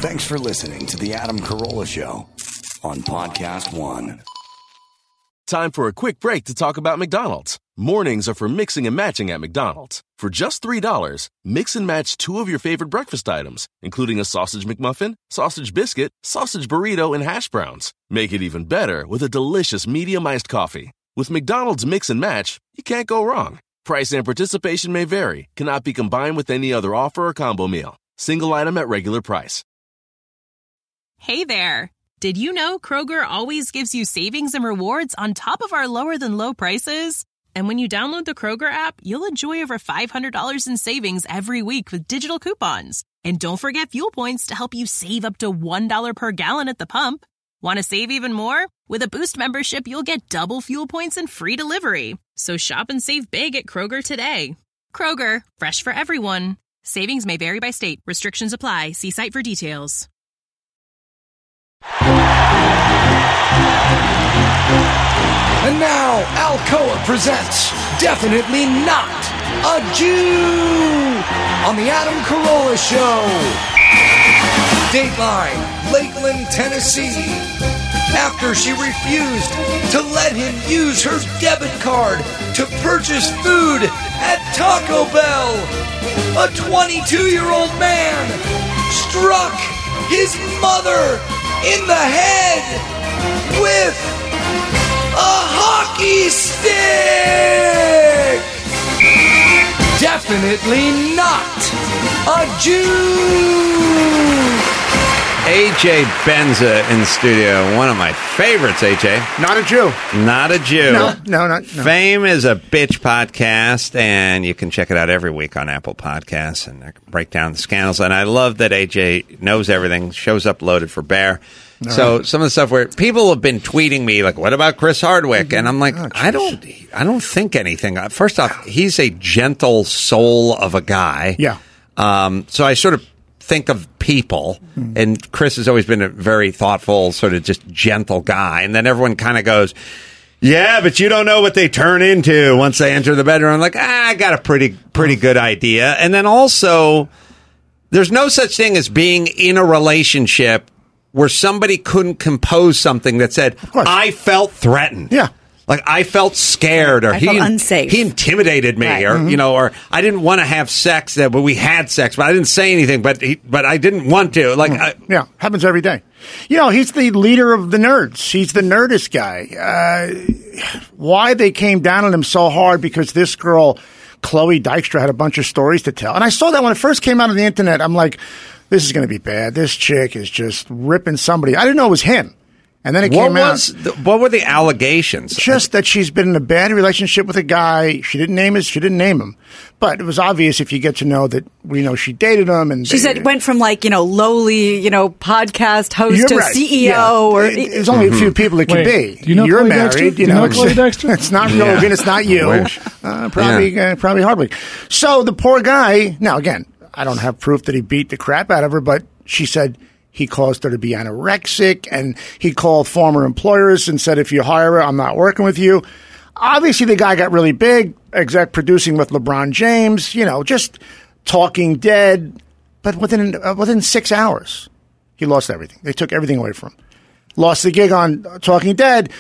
Thanks for listening to The Adam Carolla Show on Podcast One. Time for a quick break to talk about McDonald's. Mornings are for mixing and matching at McDonald's. For just $3, mix and match 2 of your favorite breakfast items, including a sausage McMuffin, sausage biscuit, sausage burrito, and hash browns. Make it even better with a delicious medium iced coffee. With McDonald's Mix and Match, you can't go wrong. Price and participation may vary. Cannot be combined with any other offer or combo meal. Single item at regular price. Hey there. Did you know Kroger always gives you savings and rewards on top of our lower-than-low prices? And when you download the Kroger app, you'll enjoy over $500 in savings every week with digital coupons. And don't forget fuel points to help you save up to $1 per gallon at the pump. Want to save even more? With a Boost membership, you'll get double fuel points and free delivery. So shop and save big at Kroger today. Kroger, fresh for everyone. Savings may vary by state. Restrictions apply. See site for details. And now, Alcoa presents Definitely Not a Jew on The Adam Carolla Show. Dateline, Lakeland, Tennessee. After she refused to let him use her debit card to purchase food at Taco Bell, a 22-year-old man struck his mother in the head with a hockey stick! Definitely not a Jew! AJ Benza in the studio. One of my favorites, AJ. Not a Jew. Not a Jew. No. Fame is a bitch podcast, and you can check it out every week on Apple Podcasts and I break down the scandals. And I love that AJ knows everything, shows up loaded for bear. So some of the stuff where people have been tweeting me like, "What about Chris Hardwick?" And I'm like, I don't think anything. First off, he's a gentle soul of a guy. Yeah. So I sort of think of people, and Chris has always been a very thoughtful, sort of just gentle guy. And then everyone kind of goes, "Yeah, but you don't know what they turn into once they enter the bedroom." I'm like, I got a pretty good idea. And then also, there's no such thing as being in a relationship where somebody couldn't compose something that said, "I felt threatened." Yeah. Like, I felt scared, or I felt unsafe. He intimidated me, right. or or I didn't want to have sex, but we had sex, but I didn't say anything, but I didn't want to. Like, yeah, happens every day. He's the leader of the nerds. He's the nerdist guy. Why they came down on him so hard? Because this girl, Chloe Dykstra, had a bunch of stories to tell, and I saw that when it first came out on the internet. I'm like, this is going to be bad. This chick is just ripping somebody. I didn't know it was him. And then it came out. What were the allegations? Just that she's been in a bad relationship with a guy. She didn't name him. But it was obvious if you get to know that she dated him. And she said it went from lowly, podcast host to right. CEO. Yeah. Or there's only a few people it can be. You're married. It's not Rogan. It's not you. Probably Hardwick. So the poor guy. Now again, I don't have proof that he beat the crap out of her, but she said he caused her to be anorexic, and he called former employers and said, if you hire her, I'm not working with you. Obviously, the guy got really big, exec producing with LeBron James, just Talking Dead. But within 6 hours, he lost everything. They took everything away from him. Lost the gig on Talking Dead.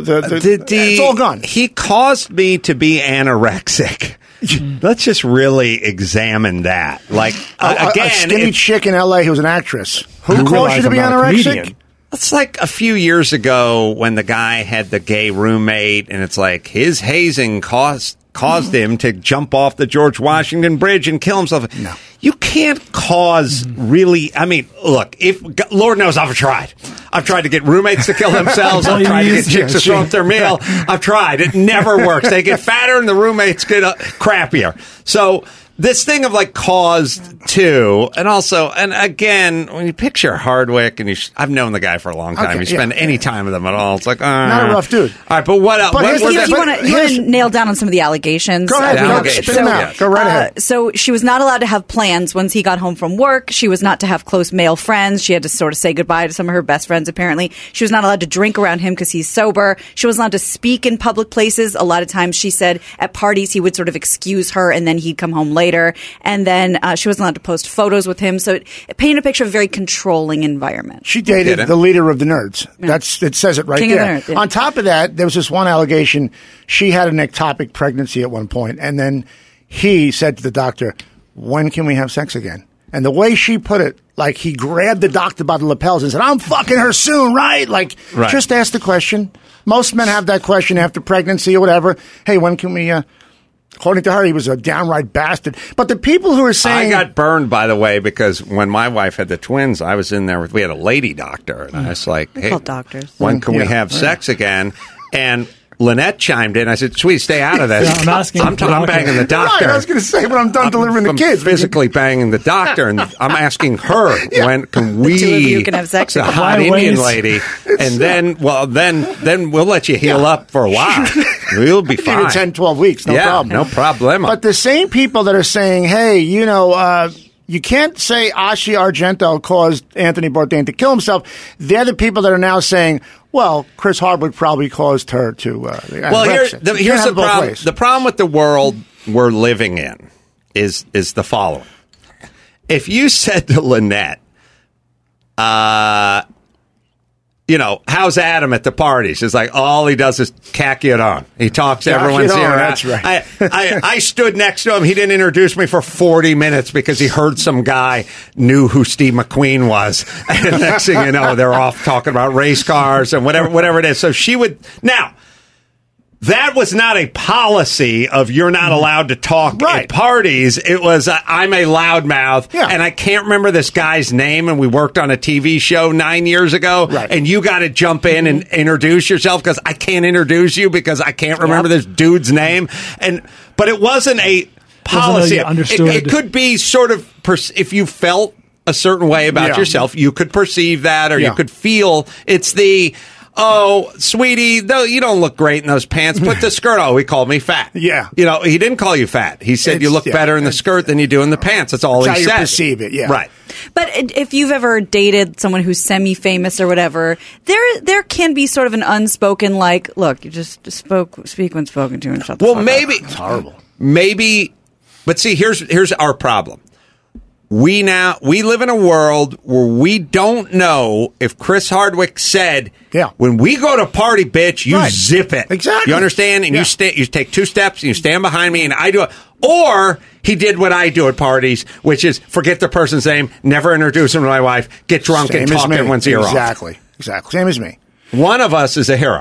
It's all gone. He caused me to be anorexic. Let's just really examine that. Like, again, a skinny chick in L.A. who's an actress. Who caused you to be anorexic? It's like a few years ago when the guy had the gay roommate, and it's like his hazing caused him to jump off the George Washington Bridge and kill himself. No. You can't cause really... I mean, look, Lord knows I've tried. I've tried to get roommates to kill themselves. I've tried to get chicks to throw up their meal. I've tried. It never works. They get fatter and the roommates get crappier. So... this thing of caused to, and again, when you picture Hardwick, and I've known the guy for a long time. Okay, you spend any time with him at all, it's like, not a rough dude. All right, but what else? But you want to nail down on some of the allegations. Go ahead. Spit them out. Go right ahead. So she was not allowed to have plans once he got home from work. She was not to have close male friends. She had to sort of say goodbye to some of her best friends, apparently. She was not allowed to drink around him because he's sober. She wasn't allowed to speak in public places. A lot of times, she said, at parties, he would sort of excuse her, and then he'd come home later. later. And then she wasn't allowed to post photos with him. So it painted a picture of a very controlling environment. She dated the leader of the nerds. Yeah. It says it right King there. of the nerds, yeah. On top of that, there was this one allegation. She had an ectopic pregnancy at one point, and then he said to the doctor, "When can we have sex again?" And the way she put it, like he grabbed the doctor by the lapels and said, "I'm fucking her soon, right?" Like, just ask the question. Most men have that question after pregnancy or whatever. Hey, when can we... According to her, he was a downright bastard. But the people who are saying... I got burned, by the way, because when my wife had the twins, I was in there we had a lady doctor. And I was like, hey, doctors. When can we have sex again? And Lynette chimed in. I said, sweet, stay out of this. Yeah, I'm banging the doctor. Right, I was going to say, when I'm done delivering the kids. Physically banging the doctor, and I'm asking her, when can we... The two of you can have sex. The hot Indian lady. And then we'll let you heal up for a while. We'll be fine. Give it 10, 12 weeks, no problem. No problem. But the same people that are saying, hey, you can't say Ashi Argento caused Anthony Bourdain to kill himself. They're the people that are now saying, well, Chris Hardwick probably caused her to. Well, here's the problem. The problem with the world we're living in is the following. If you said to Lynette, how's Adam at the parties? It's like all he does is cack it on. He talks to everyone's ear. That's right. I stood next to him. He didn't introduce me for 40 minutes because he heard some guy knew who Steve McQueen was. And next thing you know, they're off talking about race cars and whatever it is. So she would now. That was not a policy of you're not allowed to talk at parties. It was I'm a loudmouth, and I can't remember this guy's name, and we worked on a TV show 9 years ago, and you got to jump in and introduce yourself because I can't introduce you because I can't remember this dude's name. But it wasn't a policy. It could be sort of if you felt a certain way about yourself, you could perceive that, or you could feel it's the... Oh, sweetie, though you don't look great in those pants. Put the skirt on. Oh, he called me fat. Yeah. He didn't call you fat. He said you look better in the skirt than you do in the pants. That's all he said. How you perceive it, yeah. Right. But if you've ever dated someone who's semi-famous or whatever, there can be sort of an unspoken, like, look, you just speak when spoken to and shut the fuck up. It's horrible. Maybe, but see, here's our problem. We live in a world where we don't know if Chris Hardwick said, when we go to party, bitch, you zip it. Exactly. You understand? And you take 2 steps and you stand behind me and I do it. Or he did what I do at parties, which is forget the person's name, never introduce him to my wife, get drunk and talk everyone's ear off. Exactly. Same as me. One of us is a hero.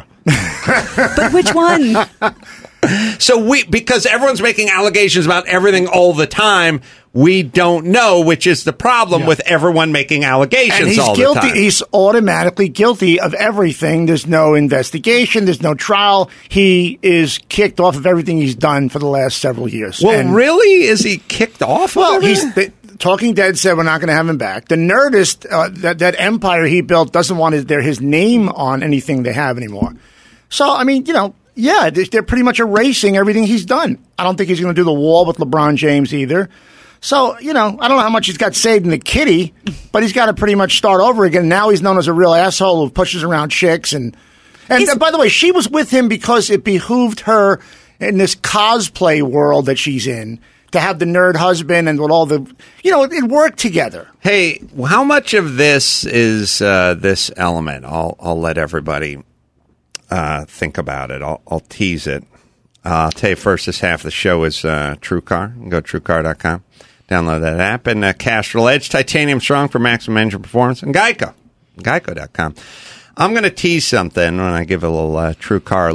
But which one? So because everyone's making allegations about everything all the time, we don't know, which is the problem with everyone making allegations all the time. He's automatically guilty of everything. There's no investigation. There's no trial. He is kicked off of everything he's done for the last several years. Well, really? Is he kicked off? Well, Talking Dead said we're not going to have him back. The Nerdist, that empire he built, doesn't want his name on anything they have anymore. So, I mean, they're pretty much erasing everything he's done. I don't think he's going to do the wall with LeBron James either. So, I don't know how much he's got saved in the kitty, but he's got to pretty much start over again. Now he's known as a real asshole who pushes around chicks. And by the way, she was with him because it behooved her in this cosplay world that she's in to have the nerd husband and with all the, it worked together. Hey, how much of this is this element? I'll let everybody think about it. I'll tease it. I'll tell you first, this half of the show is TrueCar. You can go to TrueCar.com. Download that app. And Castrol Edge Titanium Strong for maximum engine performance. And Geico. Geico.com. I'm going to tease something when I give a little TrueCar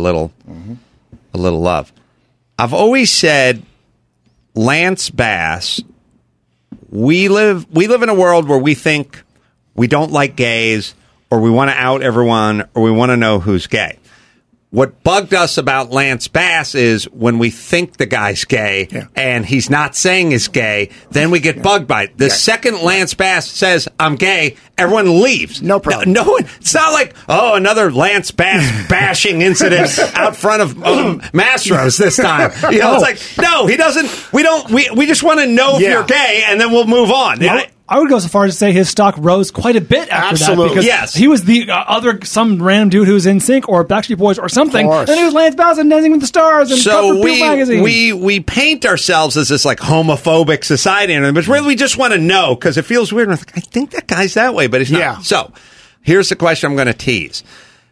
a little love. I've always said, Lance Bass, we live in a world where we think we don't like gays, or we want to out everyone, or we want to know who's gay. What bugged us about Lance Bass is when we think the guy's gay and he's not saying he's gay, then we get bugged by it. The second Lance Bass says, I'm gay, everyone leaves. No problem. No, it's not like, another Lance Bass bashing incident out front of Mastro's this time. It's like, no, he doesn't. We just want to know if you're gay, and then we'll move on. I would go so far as to say his stock rose quite a bit after that. Because he was the some random dude who was in NSYNC or Backstreet Boys or something. And then he was Lance Bass and Dancing with the Stars and so magazine. we paint ourselves as this like homophobic society, but really we just want to know because it feels weird. Like, I think that guy's that way, but he's not. Yeah. So here's the question I'm going to tease.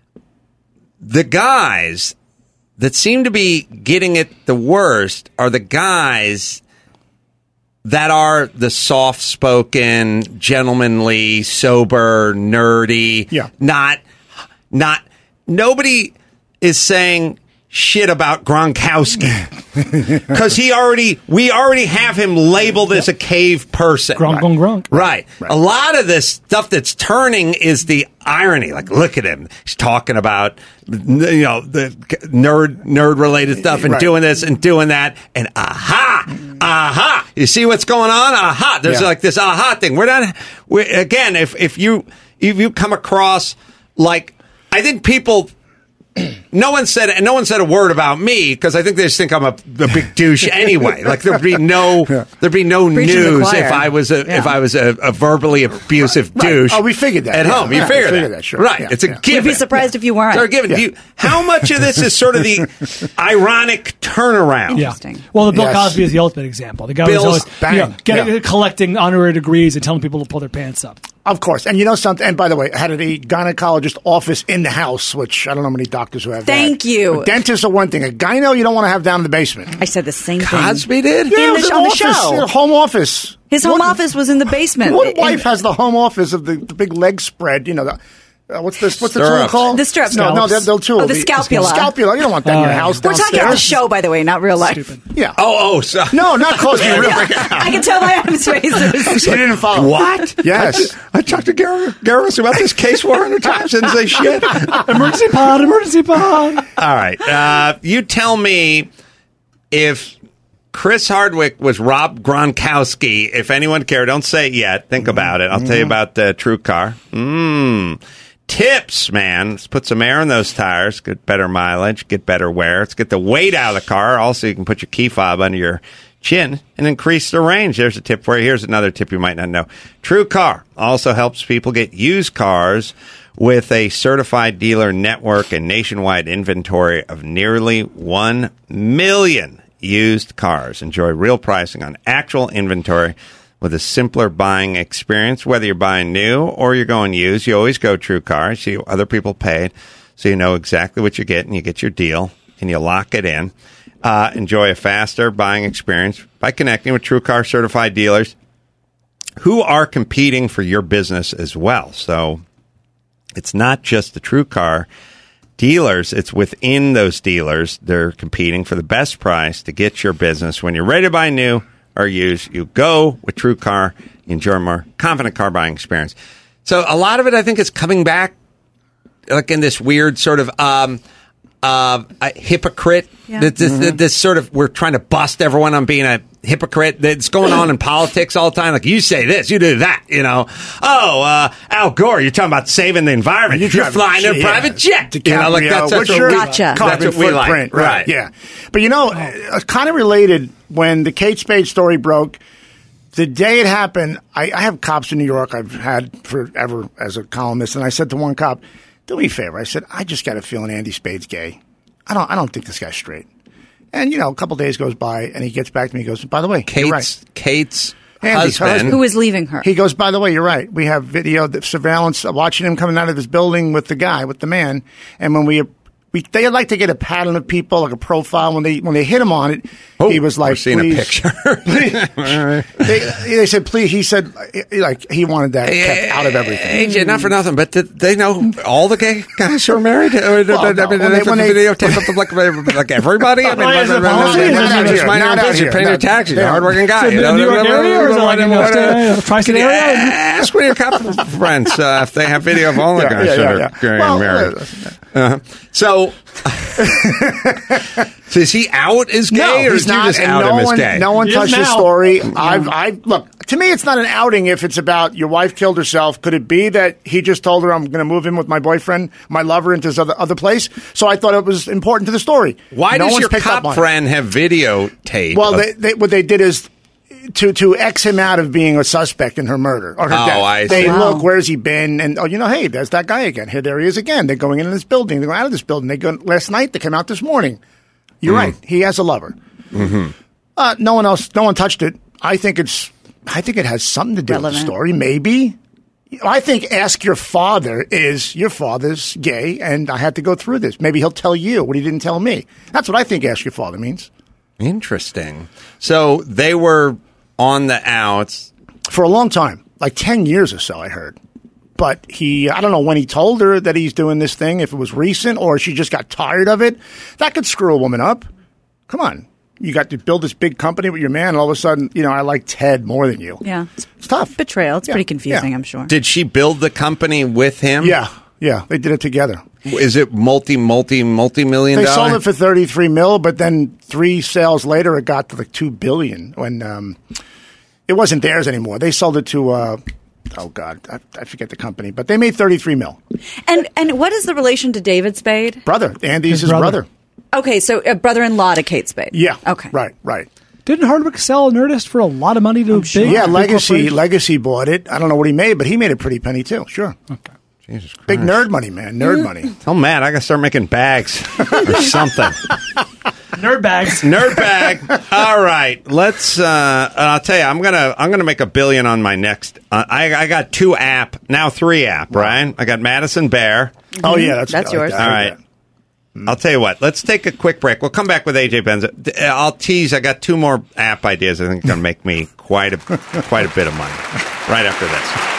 The guys that seem to be getting it the worst are the guys that are the soft-spoken, gentlemanly, sober, nerdy. Yeah. Not nobody is saying shit about Gronkowski because we already have him labeled as a cave person. Gronk. Right. A lot of this stuff that's turning is the irony. Like, look at him. He's talking about, the nerd related stuff and doing this and doing that. And aha. You see what's going on? Aha. There's like this aha thing. Again, if you come across like, I think people, no one said a word about me because I think they just think I'm a big douche anyway. Like there'd be no news if I was a verbally abusive douche. Oh, we figured that at home. You figured that, sure. Right? It's a given. You'd be surprised if you weren't. It's a given. How much of this is sort of the ironic turnaround? Interesting. Well, the Bill Cosby is the ultimate example. The guy was always collecting honorary degrees and telling people to pull their pants up. Of course. And you know something? And by the way, I had a gynecologist office in the house, which I don't know many doctors who have Thank you. Dentists are one thing. A gyno you don't want to have down in the basement. I said the same thing. Cosby did? Yeah, on the show. Home office. His home office was in the basement. What wife has the home office of the big leg spread? What's the tool called? The strap. No, they'll tool. The scapula. Scapula. You don't want that in your house. We're talking about the show, by the way, not real life. Stupid. Yeah. So. No, not Cosby. I can tell by Adam's face. He didn't follow. What? Yes. I talked to Garris about this case 400 times. Didn't say shit. Emergency pod. All right. You tell me if Chris Hardwick was Rob Gronkowski. If anyone cared, don't say it yet. Think about it. I'll tell you about the TrueCar. Tips, man. Let's put some air in those tires. Get better mileage. Get better wear. Let's get the weight out of the car. Also, you can put your key fob under your chin and increase the range. There's a tip for you. Here's another tip you might not know. TrueCar also helps people get used cars with a certified dealer network and nationwide inventory of nearly 1 million used cars. Enjoy real pricing on actual inventory with a simpler buying experience. Whether you're buying new or you're going used, you always go TrueCar. See what other people paid, so you know exactly what you're getting. You get your deal, and you lock it in. Enjoy a faster buying experience by connecting with TrueCar certified dealers who are competing for your business as well. So it's not just the TrueCar dealers, it's within those dealers. They're competing for the best price to get your business. When you're ready to buy new or used, you go with TrueCar. You enjoy a more confident car buying experience. So a lot of it, I think, is coming back like in this weird sort of a hypocrite. Yeah. This sort of, we're trying to bust everyone on being a hypocrite. That's going on in politics all the time. Like, you say this, you do that, Al Gore, you're talking about saving the environment. You're flying in a private jet. DiCaprio, that's what we like. Right. Yeah. But kind of related, when the Kate Spade story broke, the day it happened, I have cops in New York I've had forever as a columnist, and I said to one cop, do me a favor. I said, I just got a feeling Andy Spade's gay. I don't think this guy's straight. And, a couple days goes by, and he gets back to me. He goes, by the way, you're right. Kate's Andy's husband. Who is leaving her. He goes, by the way, you're right. We have video surveillance watching him coming out of this building with the man. And when they like to get a pattern of people, like a profile. When they hit him on it, he was like, we're seeing a picture. They said, please. He said, like, he wanted that kept out of everything. AJ, not for nothing, but did they know all the gay guys who are married? Or did they videotape up like everybody? I mean, just mind your business. You're paying your taxes. You're a hardworking guy. New York area or is it like Tri-State area? Ask one of your cop friends if they have video of all the guys that are married. So is he out as gay, or he's did you just out him as gay? No one touched his story. Look, to me, it's not an outing if it's about your wife killed herself. Could it be that he just told her, I'm going to move in with my boyfriend, my lover, into this other place? So I thought it was important to the story. Why does your cop friend have videotape? Well, what they did is, to X him out of being a suspect in her murder or her death. I see. They look, where's he been? And, hey, there's that guy again. Here, there he is again. They're going into this building. They're going out of this building. They go last night. They came out this morning. You're right. He has a lover. Mm-hmm. No one touched it. I think it has something to do with the story. Maybe. I think ask your father is your father's gay, and I had to go through this. Maybe he'll tell you what he didn't tell me. That's what I think ask your father means. Interesting. So they were on the outs for a long time, like 10 years or so, I heard. But I don't know when he told her that he's doing this thing, if it was recent or she just got tired of it. That could screw a woman up. Come on. You got to build this big company with your man, and all of a sudden, I like Ted more than you. Yeah. It's tough. Betrayal. It's pretty confusing, I'm sure. Did she build the company with him? Yeah. They did it together. Is it multi-million They dollar? sold it for $33 million, but then 3 sales later, it got to like $2 billion when it wasn't theirs anymore. They sold it to, I forget the company, but they made $33 million. And what is the relation to David Spade? Brother. Andy's his brother. Okay, so a brother-in-law to Kate Spade. Yeah. Okay. Right. Didn't Hardwick sell Nerdist for a lot of money to big? Yeah, Legacy bought it. I don't know what he made, but he made a pretty penny too. Sure. Okay. Jesus Christ. Big nerd money, man. Nerd money. Tell Matt I got to start making bags or something. Nerd bags. Nerd bag. All right. Let's. I'll tell you. I'm gonna make $1 billion on my next. I got 2 app now, 3 app. Right. I got Madison Bear. Oh yeah, that's yours. All right. I'll tell you what. Let's take a quick break. We'll come back with AJ Benza. I'll tease. I got 2 more app ideas. I think it's going to make me quite a bit of money. Right after this.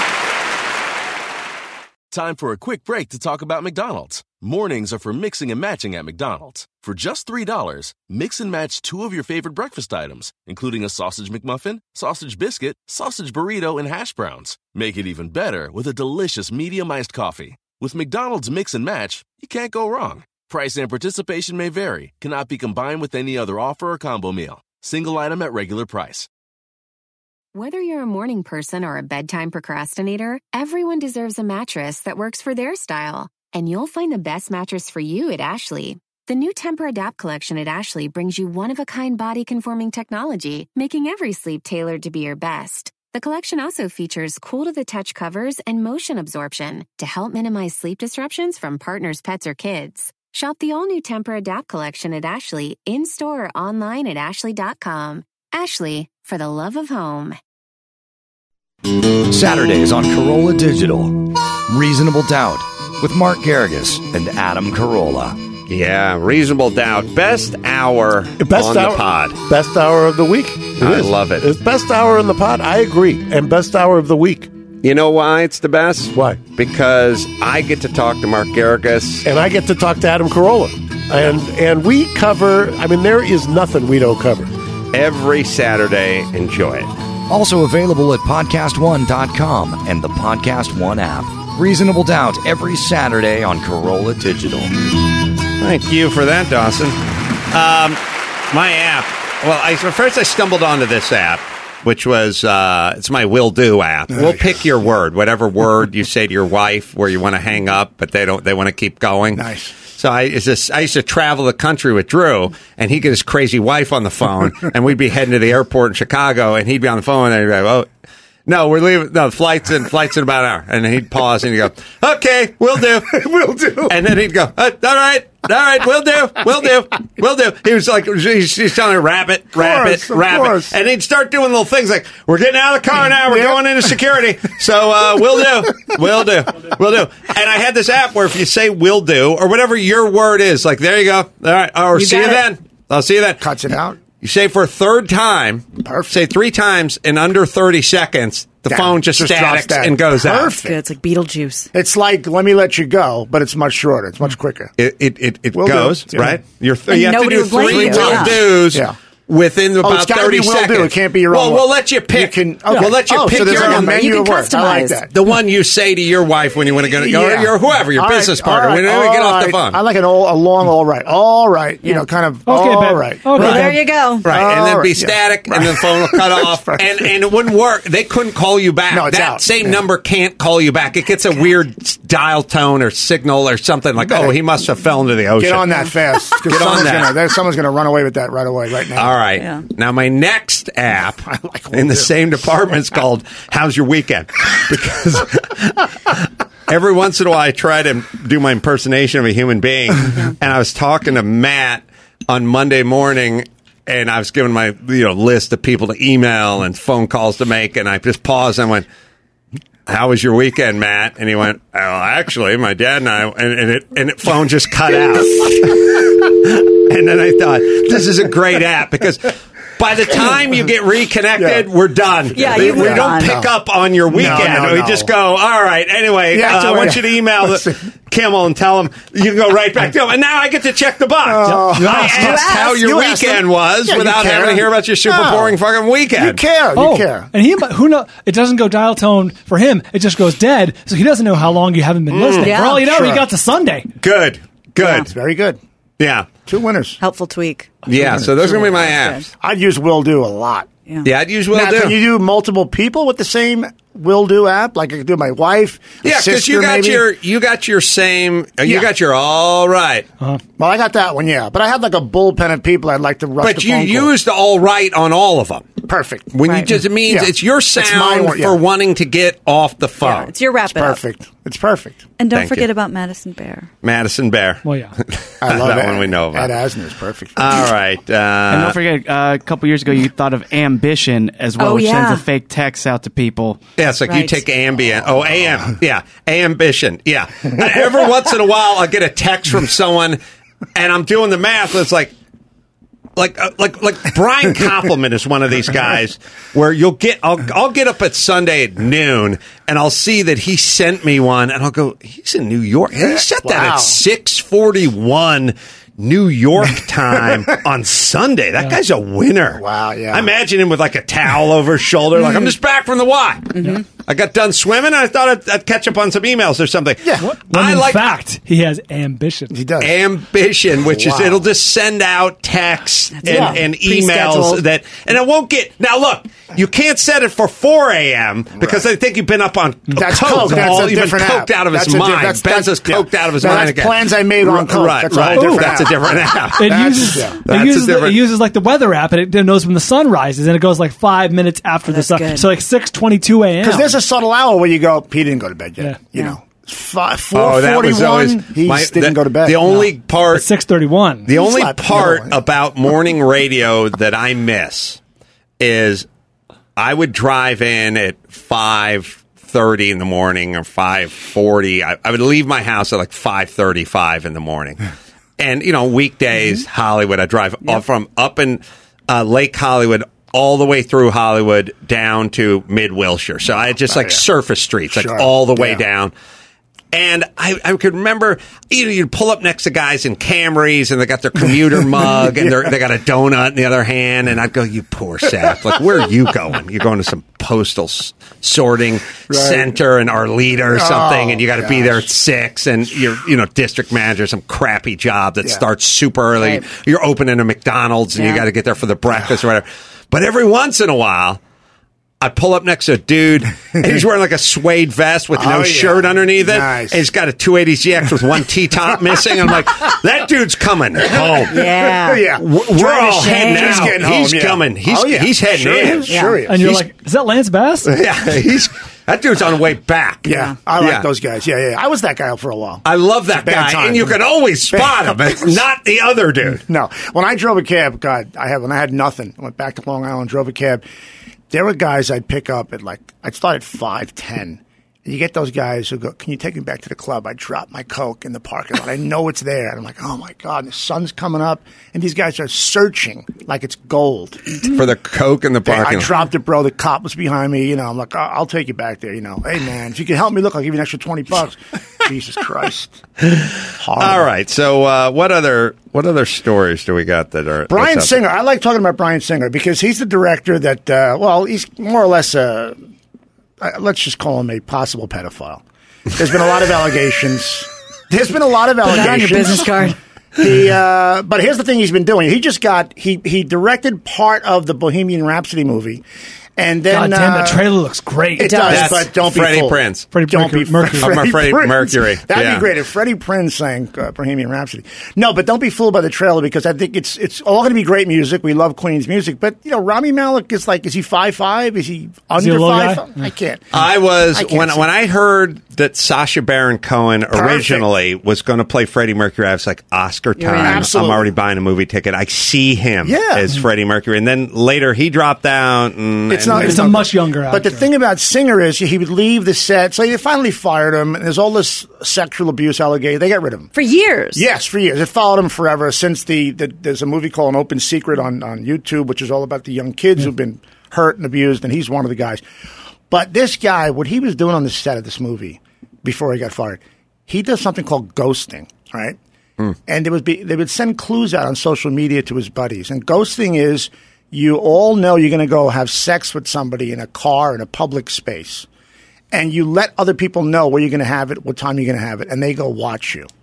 Time for a quick break to talk about McDonald's. Mornings are for mixing and matching at McDonald's. For just $3, mix and match 2 of your favorite breakfast items, including a sausage McMuffin, sausage biscuit, sausage burrito, and hash browns. Make it even better with a delicious medium iced coffee. With McDonald's Mix and Match, you can't go wrong. Price and participation may vary. Cannot be combined with any other offer or combo meal. Single item at regular price. Whether you're a morning person or a bedtime procrastinator, everyone deserves a mattress that works for their style. And you'll find the best mattress for you at Ashley. The new Tempur-Adapt collection at Ashley brings you one-of-a-kind body-conforming technology, making every sleep tailored to be your best. The collection also features cool-to-the-touch covers and motion absorption to help minimize sleep disruptions from partners, pets, or kids. Shop the all-new Tempur-Adapt collection at Ashley, in-store or online at ashley.com. Ashley, for the love of home. Saturdays on Corolla Digital. Reasonable Doubt with Mark Garrigus and Adam Carolla. Yeah, Reasonable Doubt. Best hour on the pod. Best hour of the week. I love it. It's best hour in the pod. I agree. And best hour of the week. You know why it's the best? Why? Because I get to talk to Mark Garrigus. And I get to talk to Adam Carolla. And we cover, there is nothing we don't cover. Every Saturday. Enjoy it. Also available at PodcastOne.com and the Podcast One app. Reasonable Doubt every Saturday on Corolla Digital. Thank you for that, Dawson. My app. Well, first I stumbled onto this app, which was it's my Will Do app. We'll pick your word, whatever word you say to your wife, where you want to hang up, but they don't. They want to keep going. Nice. So I used to travel the country with Drew, and he'd get his crazy wife on the phone, and we'd be heading to the airport in Chicago, and he'd be on the phone, and he'd be like, "Oh, no, we're leaving. No, flight's in about an hour." And he'd pause, and he'd go, "Okay, will do, will do." And then he'd go, "All right, will do." He was like, he's telling her, wrap it. And he'd start doing little things like, "We're getting out of the car now. We're going into security. So, will do. And I had this app where if you say will do, or whatever your word is, like, there you go. All right. Or see you then. I'll see you then. Cuts it out. You say for a third time, perfect. Say 3 times in under 30 seconds, the phone just statics and goes out. Perfect. It's like Beetlejuice. It's like, let me let you go, but it's much shorter. It's much quicker. It goes, right? You have to do 3 will do's. Yeah. Within about 30 seconds. It can't be your own. Well, we'll let you pick. We'll let you pick so your own menu of words. I like that. The one you say to your wife when you want to go, or whoever, your business partner, when you get off the phone. I like a long, all right. You know, kind of, all right. Okay, there you go. Right, and then be static, and the phone will cut off, and it wouldn't work. They couldn't call you back. No, it's that out. same number can't call you back. It gets a weird dial tone or signal or something like, oh, he must have fell into the ocean. Get on that fast. Get on that. Someone's going to run away with that right away, right now. All right. Yeah. Now, my next app in the same department is called How's Your Weekend? Because every once in a while I try to do my impersonation of a human being. And I was talking to Matt on Monday morning, and I was giving my list of people to email and phone calls to make, and I just paused and went, how was your weekend, Matt? And he went, oh, actually, my dad and I, and the phone just cut out. And then I thought, this is a great app because by the time you get reconnected, we're done. Yeah, we don't pick up on your weekend. We just go, all right, anyway, I want you to email Kimmel and tell him you can go right back to him. And now I get to check the box. I asked how your weekend was without having to hear about your super boring fucking weekend. You care. You care. And who knows? It doesn't go dial tone for him. It just goes dead. So he doesn't know how long you haven't been listening. For all you know, he got to Sunday. Good. Yeah, very good. Yeah. 2 winners. Helpful tweak. Yeah, so those are going to be my apps. I'd use Will Do a lot. Yeah, I'd use Will Do. Now, can you do multiple people with the same Will Do app? Like I could do my wife, because you got your same. You got your all right. Well, I got that one, but I had like a bullpen of people I'd like to rush. But you used all right on all of them. Perfect. When it means it's your sound for wanting to get off the phone. Yeah, it's your wrap. Perfect. It's perfect. And don't forget about Madison Bear. Madison Bear. Well, yeah, I love that one. We know about. Ed Asner is perfect. All right. And don't forget, a couple years ago, you thought of Ambition as well, which sends a fake text out to people. Yeah, it's like you take Ambien. Oh, AM. Yeah, Ambition. Yeah. Every once in a while, I'll get a text from someone, and I'm doing the math, and it's like Brian Koppelman is one of these guys where I'll get up at Sunday at noon and I'll see that he sent me one and I'll go, he's in New York. He sent that at 6:41 New York time on Sunday. That guy's a winner. Wow, yeah. I imagine him with like a towel over his shoulder, like, I'm just back from the Y. Mm-hmm. I got done swimming, and I thought I'd catch up on some emails or something. Yeah. In fact, he has ambition. He does. Ambition, which is it'll just send out texts and emails and it won't get. Now, look, you can't set it for 4 a.m. because they think you've been up on coke. You've been coked out of his mind. Ben's is coked out of his mind again. Plans I made on coke. Right. That's a different app. It uses like the weather app, and it knows when the sun rises, and it goes like 5 minutes after the sun. Good. So like 6:22 a.m. Because there's a subtle hour where you go, he didn't go to bed yet. You know, 4:41. He didn't go to bed. The only part 6:31. The only part about morning radio that I miss is I would drive in at 5:30 in the morning or 5:40. I would leave my house at like 5:35 in the morning. And, weekdays, Hollywood, I drive from up in Lake Hollywood all the way through Hollywood down to mid-Wilshire. So I just surface streets, like all the way down. And I could remember, you'd pull up next to guys in Camrys, and they got their commuter mug, and they got a donut in the other hand, and I'd go, you poor sap. Like, where are you going? You're going to some postal sorting center in Arleta or something, and you got to be there at 6, and you're district manager, some crappy job that starts super early. Right. You're opening a McDonald's, and you got to get there for the breakfast or whatever. But every once in a while, I pull up next to a dude, and he's wearing like a suede vest with no shirt underneath it. Nice. And he's got a 280ZX with one T-top missing. I'm like, that dude's coming home. Yeah. We're all heading out. He's coming. He's heading in. Sure he is. And you're like, is that Lance Bass? Yeah, that dude's on the way back. Yeah, I like those guys. Yeah. I was that guy for a while. I love that guy, and you can always spot him. It's not the other dude. No. When I drove a cab, when I had nothing, I went back to Long Island, drove a cab. There were guys I'd pick up I'd start at 5:10. You get those guys who go, can you take me back to the club? I drop my Coke in the parking lot. I know it's there. And I'm like, oh, my God, the sun's coming up. And these guys are searching like it's gold. For the Coke in the parking lot. I dropped it, bro. The cop was behind me. I'm like, I'll take you back there. Hey, man, if you can help me, look, I'll give you an extra $20. Jesus Christ. All right. So what other stories do we got that are... Bryan Singer. I like talking about Bryan Singer because he's the director that, he's more or less let's just call him a possible pedophile. There's been a lot of allegations. Put that on your business card. But here's the thing he's been doing. He directed part of the Bohemian Rhapsody movie, And then, God damn, the trailer looks great. It does, but don't be Freddie fooled. Prinze. Freddie Mercury. That'd be great if Freddie Prinze sang Bohemian Rhapsody. No, but don't be fooled by the trailer because I think it's all going to be great music. We love Queen's music, but Rami Malek is is he 5'5"? Is he under 5'5"? I can't. When I heard that Sacha Baron Cohen originally was going to play Freddie Mercury, I was like, Oscar time. I'm already buying a movie ticket. I see him as Freddie Mercury, and then later he dropped out. It's a much younger actor. But the thing about Singer is he would leave the set. So they finally fired him. And there's all this sexual abuse allegation. They got rid of him. For years. Yes, for years. It followed him forever since there's a movie called An Open Secret on YouTube, which is all about the young kids who've been hurt and abused, and he's one of the guys. But this guy, what he was doing on the set of this movie before he got fired, he does something called ghosting, right? And they would send clues out on social media to his buddies. And ghosting is you all know you're going to go have sex with somebody in a car in a public space. And you let other people know where you're going to have it, what time you're going to have it, and they go watch you.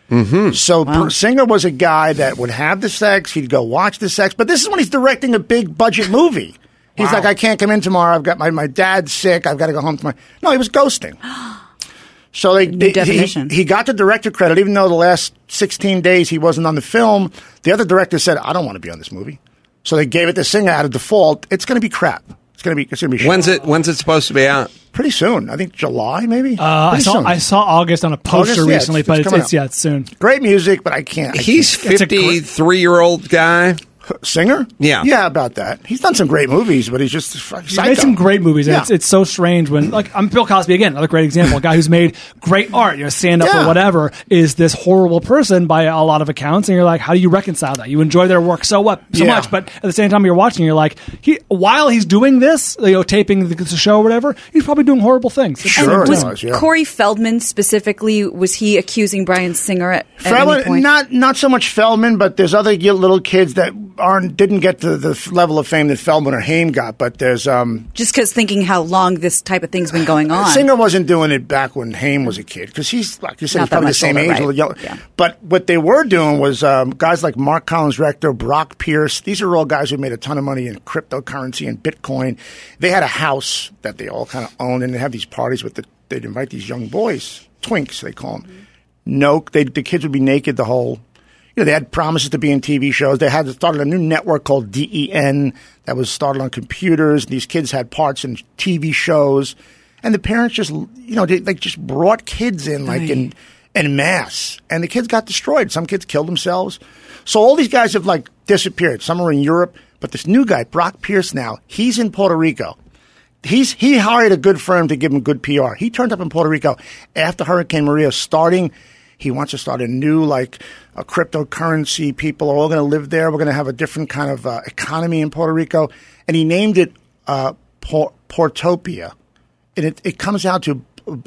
So Singer was a guy that would have the sex, he'd go watch the sex, but this is when he's directing a big budget movie. He's like, I can't come in tomorrow, I've got my dad's sick, I've got to go home tomorrow. No, he was ghosting. So he got the director credit, even though the last 16 days he wasn't on the film. The other director said, I don't want to be on this movie. So they gave it to Singer out of default. It's going to be crap. It's going to be shit. When's it supposed to be out? Pretty soon. I think July, maybe. I saw August on a poster recently, but it's soon. Great music, but I can't. He's 53-year-old guy. Singer? Yeah, about that. He's done some great movies, but he's just He made some great movies. And it's so strange when, I'm Bill Cosby again, another great example. A guy who's made great art, stand up or whatever, is this horrible person by a lot of accounts. And you're like, how do you reconcile that? You enjoy their work so much, but at the same time you're watching, you're like, while he's doing this, taping the show or whatever, he's probably doing horrible things. Sure, was Corey Feldman specifically? Was he accusing Bryan Singer at Feldman, any point? Not so much Feldman, but there's other little kids that didn't get to the level of fame that Feldman or Haim got, but there's just because thinking how long this type of thing's been going on. Singer wasn't doing it back when Haim was a kid because he's like you said, he's probably the same age. Right. Yeah. But what they were doing was guys like Mark Collins Rector, Brock Pierce. These are all guys who made a ton of money in cryptocurrency and Bitcoin. They had a house that they all kind of owned, and they have these parties they'd invite these young boys, twinks they call them. The kids would be naked the whole. They had promises to be in TV shows. They had started a new network called DEN that was started on computers. These kids had parts in TV shows, and the parents just, they just brought kids in en masse, and the kids got destroyed. Some kids killed themselves. So all these guys have disappeared. Some are in Europe, but this new guy, Brock Pierce, now he's in Puerto Rico. He hired a good firm to give him good PR. He turned up in Puerto Rico after Hurricane Maria starting. He wants to start a new, a cryptocurrency. People are all going to live there. We're going to have a different kind of economy in Puerto Rico. And he named it Portopia. And it comes out to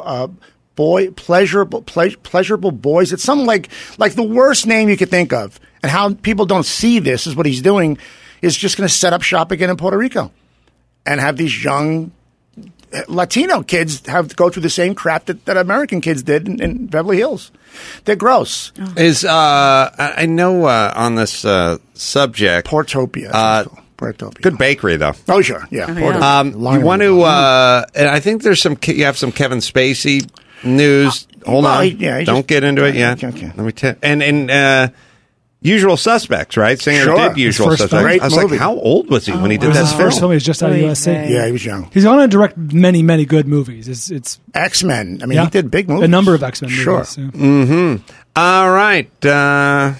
pleasurable boys. It's something like the worst name you could think of. And how people don't see this is what he's doing is just going to set up shop again in Puerto Rico and have these young Latino kids go through the same crap that American kids did in Beverly Hills. They're gross. I know on this subject, Portopia. Good bakery though. Oh sure, yeah. You want to? And I think there's you have some Kevin Spacey news. Hold on, don't get into it yet. Okay. Let me tell. And Usual Suspects, right? Singer did Usual Suspects. I was like, how old was he when he did that film? His first film. He was just out of USC. Yeah, he was young. He's going to direct many, many good movies. It's X-Men. I mean, he did big movies. A number of X-Men movies. Sure. Yeah. Mm-hmm. All right. Starring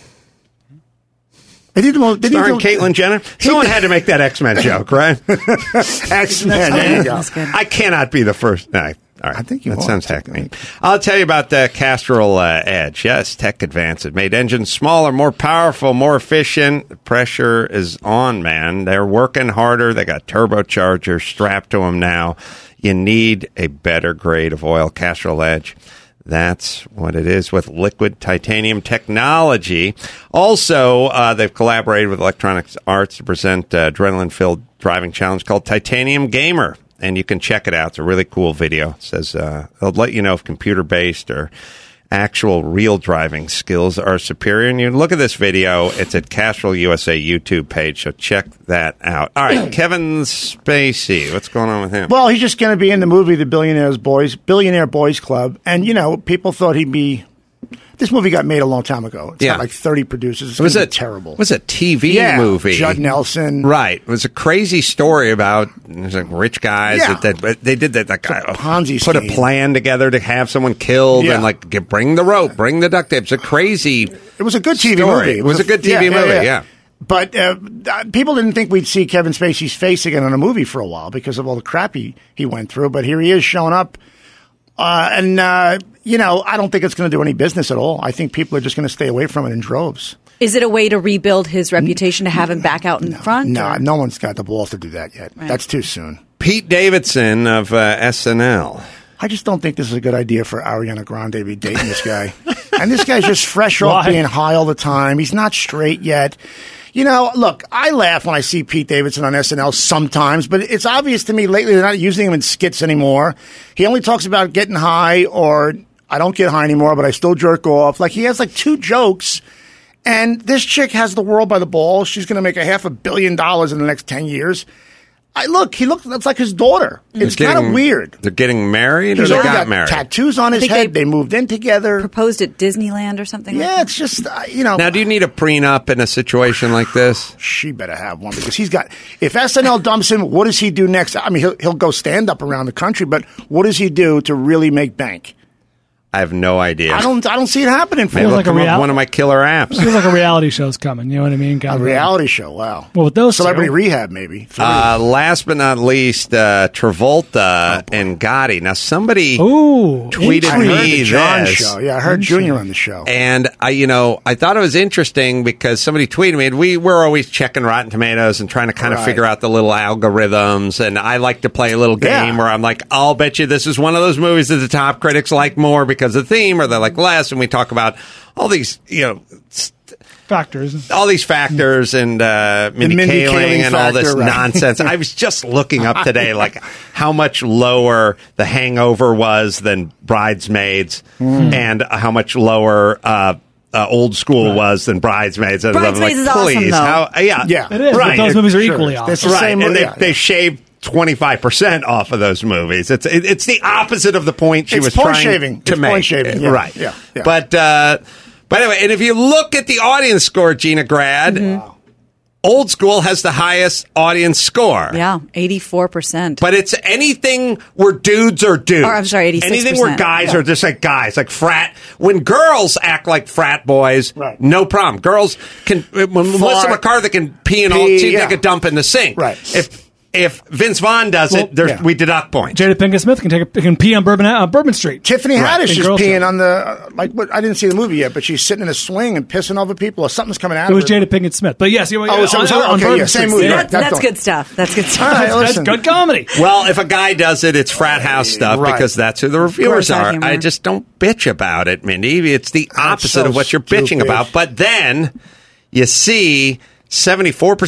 Caitlyn Jenner. Someone had to make that X-Men joke, right? X-Men. There you go. I cannot be the first. No, all right. I think that sounds hackneyed. I'll tell you about the Castrol Edge. Yes, tech advance. It made engines smaller, more powerful, more efficient. The pressure is on, man. They're working harder. They got turbochargers strapped to them now. You need a better grade of oil. Castrol Edge. That's what it is with liquid titanium technology. Also, they've collaborated with Electronic Arts to present adrenaline-filled driving challenge called Titanium Gamer. And you can check it out. It's a really cool video. It says it'll let you know if computer-based or actual real driving skills are superior. And you look at this video, it's at Castrol USA YouTube page, so check that out. All right, Kevin Spacey, what's going on with him? Well, he's just going to be in the movie The Billionaire Boys Club, and people thought he'd be. This movie got made a long time ago. It's got like 30 producers. It's terrible. It was a TV movie. Judd Nelson. Right. It was a crazy story about rich guys that they did that. Ponzi put scheme. A plan together to have someone killed and bring the rope, bring the duct tape. It's a crazy. It was a good TV story. movie. It was a good TV movie. Yeah. But people didn't think we'd see Kevin Spacey's face again in a movie for a while because of all the crap he went through. But here he is showing up. I don't think it's going to do any business at all. I think people are just going to stay away from it in droves. Is it a way to rebuild his reputation to have him back out in front? No one's got the balls to do that yet. Right. That's too soon. Pete Davidson of SNL. I just don't think this is a good idea for Ariana Grande to be dating this guy. And this guy's just fresh off being high all the time. He's not straight yet. Look, I laugh when I see Pete Davidson on SNL sometimes, but it's obvious to me lately they're not using him in skits anymore. He only talks about getting high or I don't get high anymore, but I still jerk off. Like, he has 2 jokes, and this chick has the world by the balls. She's going to make $500 million in the next 10 years. He looks that's like his daughter. It's kind of weird. They're getting married or they got married? Tattoos on his head. They moved in together. Proposed at Disneyland or something like that. Yeah, it's just, Now, do you need a prenup in a situation like this? She better have one because if SNL dumps him, what does he do next? I mean, he'll go stand up around the country, but what does he do to really make bank? I have no idea. I don't see it happening for him. Like one of my killer apps. Feels like a reality show's coming. You know what I mean? A reality show. Wow. Well, with those Celebrity Rehab, maybe. Last but not least, Travolta and Gotti. Now, somebody tweeted me this. Show. Yeah, I heard Junior on the show. And I thought it was interesting because somebody tweeted me, and we're always checking Rotten Tomatoes and trying to kind of figure out the little algorithms. And I like to play a little game where I'm like, I'll bet you this is one of those movies that the top critics like more because of the theme, or they like less, and we talk about all these, factors. All these factors and Mindy Kaling and all this nonsense. I was just looking up today, how much lower The Hangover was than Bridesmaids, and how much lower Old School was than Bridesmaids. Bridesmaids is awesome, though. It is. Right. Those movies are equally awesome. It's the same movie. And they shaved 25% off of those movies. It's the opposite of the point she was trying to make. Point shaving, right? Yeah. But anyway, and if you look at the audience score, Gina Grad, Old School has the highest audience score. Yeah, 84%. But it's anything where dudes are dudes. Or, I'm sorry, 86%. Anything where guys are just like guys, like frat. When girls act like frat boys, no problem. Girls can. When Melissa McCarthy can pee and all, she can take a dump in the sink. Right. If Vince Vaughn does we deduct points. Jada Pinkett Smith can pee on Bourbon Street. Tiffany Haddish is peeing on the I didn't see the movie yet, but she's sitting in a swing and pissing over people, or something's coming out. It was Jada Pinkett Smith, but yes, on Bourbon same Street. movie. That's good stuff. That's good stuff. That's good comedy. Well, if a guy does it, it's frat house stuff because that's who the reviewers are. Humor. I just don't bitch about it, Mindy. It's the opposite of what you're bitching about. But then you see 74% or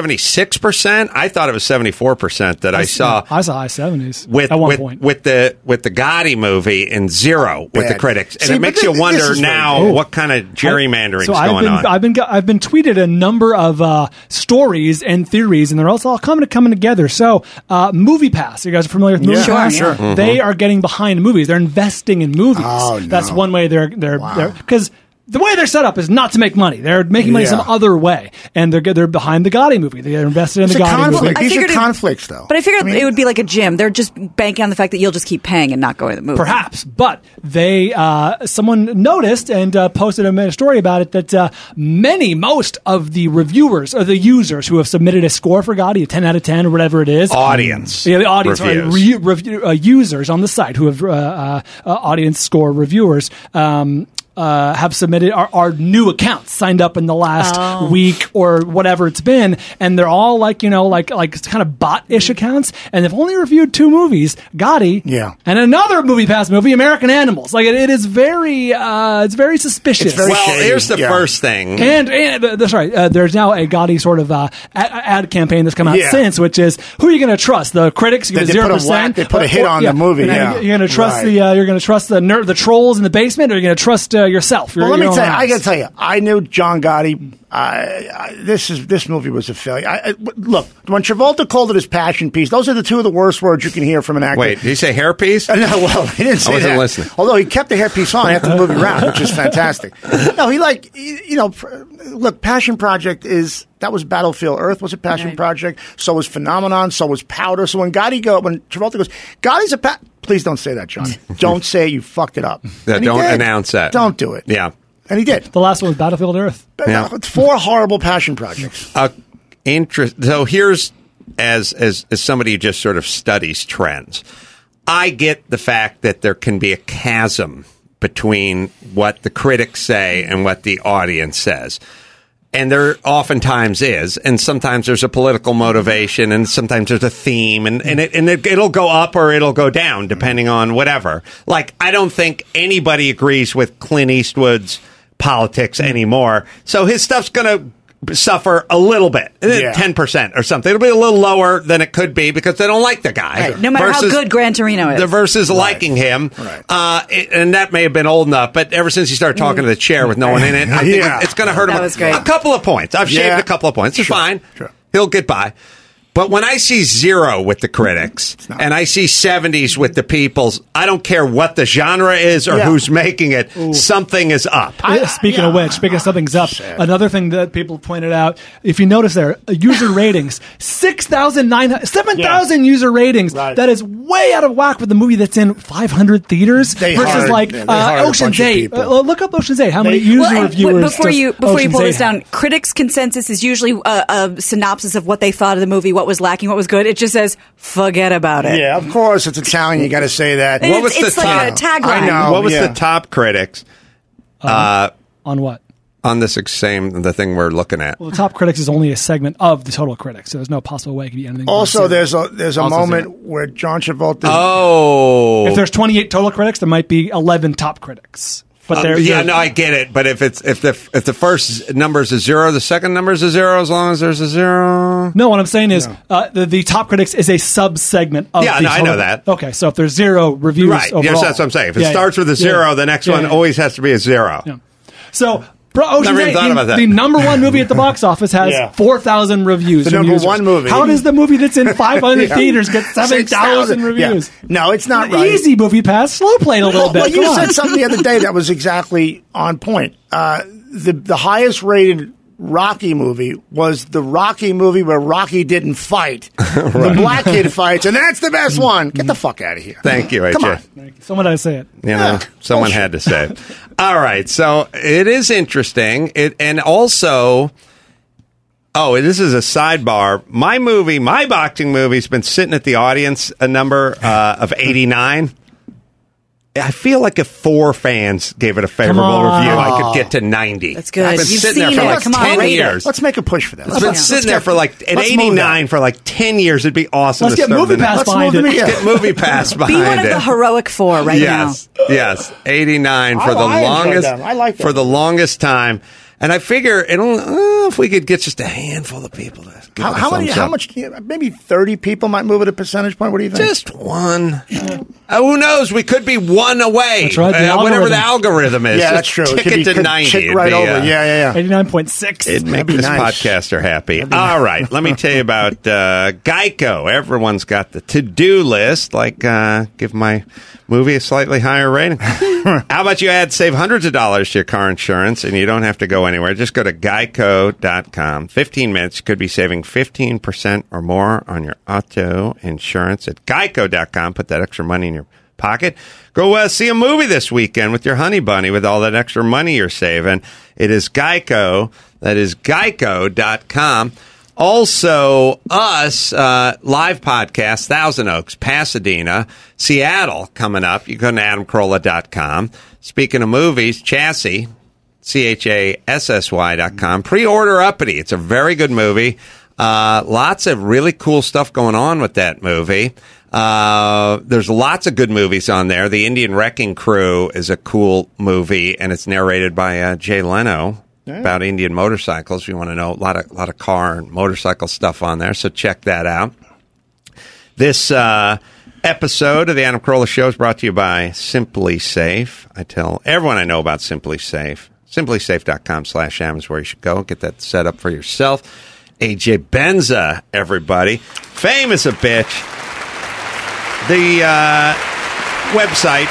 76%. I thought it was 74% that I saw. I saw high 70s at one point with the Gotti movie and 0 with the critics, and it makes you wonder now what kind of gerrymandering is going on. I've been tweeted a number of stories and theories, and they're also all coming together. So, MoviePass, you guys are familiar with MoviePass? Sure. Mm-hmm. They are getting behind movies. They're investing in movies. Oh, no. That's one way they're because. The way they're set up is not to make money. They're making money some other way, and they're behind the Gotti movie. They're invested in the Gotti movie. These are conflicts, though. But I figured it would be like a gym. They're just banking on the fact that you'll just keep paying and not go to the movie. Perhaps, but they someone noticed and posted a story about it that most of the reviewers or the users who have submitted a score for Gotti, a 10 out of 10 or whatever it is, the audience, users on the site who have audience score reviewers. have submitted are new accounts signed up in the last week or whatever it's been, and they're all like kind of bot-ish accounts, and they've only reviewed 2 movies, Gotti, and another MoviePass movie, American Animals. Like it is very, it's very suspicious. It's very here's the first thing, and there's now a Gotti sort of ad campaign that's come out since, which is who are you going to trust? The critics? You get 0%. They put a hit on the movie. You're going to trust you're going to trust the trolls in the basement, or you're going to trust yourself. Well, let me tell you. I got to tell you, I knew John Gotti. This movie was a failure. Look, when Travolta called it his passion piece, those are the 2 of the worst words you can hear from an actor. Wait, did he say hairpiece? No, well, he didn't say that. I wasn't listening. Although he kept the hairpiece on after the movie round, which is fantastic. No, look, Passion Project that was Battlefield Earth was a passion project. So was Phenomenon. So was Powder. So when Travolta goes, Gotti's please don't say that, John. Don't say you fucked it up. Yeah, don't announce that. Don't do it. Yeah. And he did. The last one was Battlefield Earth. Yeah. 4 horrible passion projects. So here's, as somebody who just sort of studies trends, I get the fact that there can be a chasm between what the critics say and what the audience says. And there oftentimes is, and sometimes there's a political motivation, and sometimes there's a theme, and it'll go up or it'll go down depending on whatever. Like, I don't think anybody agrees with Clint Eastwood's politics anymore, so his stuff's going to suffer a little bit, 10% or something. It'll be a little lower than it could be because they don't like the guy. Right. No matter how good Gran Torino is. Versus liking him. Right. And that may have been old enough, but ever since he started talking to the chair with no one in it, I think it's going to hurt him. That was great. A couple of points. I've shaved a couple of points. It's fine. Sure. He'll get by. But when I see 0 with the critics and I see 70s with the peoples, I don't care what the genre is or who's making it. Something is up. Speaking of something's up, another thing that people pointed out, if you notice there, user ratings, 7,000 user ratings. Right. That is way out of whack with the movie that's in 500 theaters versus Ocean's 8. Look up Ocean's 8. How many user reviewers? Before you pull this down, critics' consensus is usually a synopsis of what they thought of the movie, what was lacking, what was good. It just says, forget about it. Yeah, of course, it's Italian. You got to say that. It's like a tagline. I know. What was the top critics? On what? On this the thing we're looking at. Well, the top critics is only a segment of the total critics, so there's no possible way it could be anything. Also, there's a moment where John Travolta. If there's 28 total critics, there might be 11 top critics. But I get it. But if the first number is a 0, the second number is a 0. As long as there's a 0. No, what I'm saying is the top critics is a sub-segment of. Yeah, I know that. Okay, so if there's 0 reviews, overall, yes, that's what I'm saying. If it starts with a 0, the next one always has to be a 0. Yeah. So. Ocean's 8, the number 1 movie at the box office has 4,000 reviews. The number 1 movie. How does the movie that's in 500 theaters get 7,000 reviews? Yeah. No, it's not right. Easy MoviePass. Slow play a little bit. Well, you said something the other day that was exactly on point. The highest rated Rocky movie was the Rocky movie where Rocky didn't fight. The black kid fights, and that's the best one. Get the fuck out of here. Thank you, AJ. Come on. Someone had to say it. Someone had to say it. All right, so it is interesting. And also, this is a sidebar. My boxing movie's been sitting at the audience a number of 89. I feel like if 4 fans gave it a favorable review, I could get to 90. That's good. I've been sitting there for like 10 years. Let's make a push for that. It's been sitting there for at 89 for like 10 years. It'd be awesome to start MoviePass behind it. Let's get MoviePass behind it. Be one of the heroic 4 now. Yes. 89 for the longest. I like that. For the longest time. And I figure if we could get just a handful of people to give it how much? Maybe 30 people might move at a percentage point. What do you think? Just 1. Who knows? We could be 1 away. That's right. Whatever the algorithm is. Yeah, that's true. Ticket to 90. Tick right over. Yeah. 89.6. It'd make this podcaster happy. All right. Let me tell you about Geico. Everyone's got the to-do list. Like, give my movie a slightly higher rating. How about you save hundreds of dollars to your car insurance, and you don't have to go anywhere. Just go to geico.com. 15 minutes. You could be saving 15% or more on your auto insurance at geico.com. Put that extra money in your pocket. Go see a movie this weekend with your honey bunny with all that extra money you're saving. It is Geico. That is geico.com. Also, us, live podcast, Thousand Oaks, Pasadena, Seattle coming up. You go to adamcarolla.com. Speaking of movies, Chassis, CHASSY.com. Pre-order Uppity. It's a very good movie. Lots of really cool stuff going on with that movie. There's lots of good movies on there. The Indian Wrecking Crew is a cool movie, and it's narrated by Jay Leno. About Indian motorcycles. You want to know a lot of car and motorcycle stuff on there, so check that out. This episode of the Adam Carolla Show is brought to you by Simply Safe. I tell everyone I know about Simply Safe. SimplySafe.com/Am is where you should go. Get that set up for yourself. AJ Benza, everybody. Famous a bitch. The website,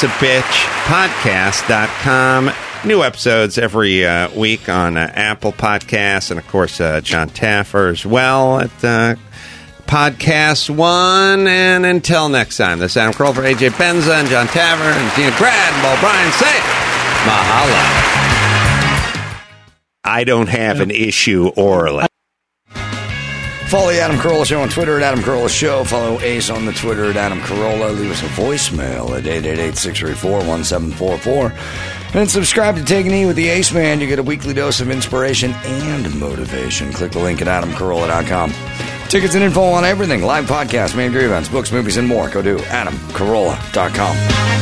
famousabitchpodcast.com. New episodes every week on Apple Podcasts, and of course John Taffer as well at Podcast One. And until next time, this is Adam Carolla for AJ Benza and John Taffer and Gina Grad and Paul Bryan. Say mahalo. I don't have an issue orally. Follow the Adam Carolla Show on Twitter at Adam Carolla Show. Follow Ace on the Twitter at Adam Carolla. Leave us a voicemail at 888-634-1744. And subscribe to Take an E with the Ace Man. You get a weekly dose of inspiration and motivation. Click the link at adamcarolla.com. Tickets and info on everything. Live podcasts, main events, books, movies, and more. Go to adamcarolla.com.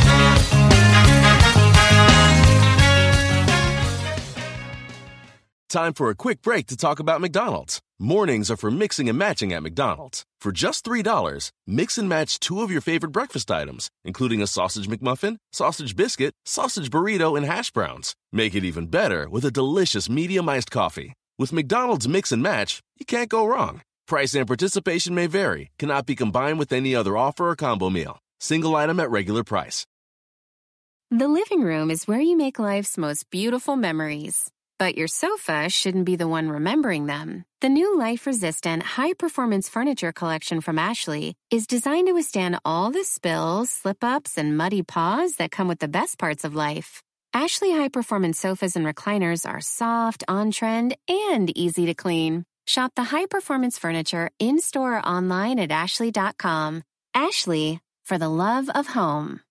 Time for a quick break to talk about McDonald's. Mornings are for mixing and matching at McDonald's. For just $3, mix and match 2 of your favorite breakfast items, including a sausage McMuffin, sausage biscuit, sausage burrito, and hash browns. Make it even better with a delicious medium iced coffee. With McDonald's Mix and Match, you can't go wrong. Price and participation may vary. Cannot be combined with any other offer or combo meal. Single item at regular price. The living room is where you make life's most beautiful memories. But your sofa shouldn't be the one remembering them. The new life-resistant, high-performance furniture collection from Ashley is designed to withstand all the spills, slip-ups, and muddy paws that come with the best parts of life. Ashley high-performance sofas and recliners are soft, on-trend, and easy to clean. Shop the high-performance furniture in-store or online at ashley.com. Ashley, for the love of home.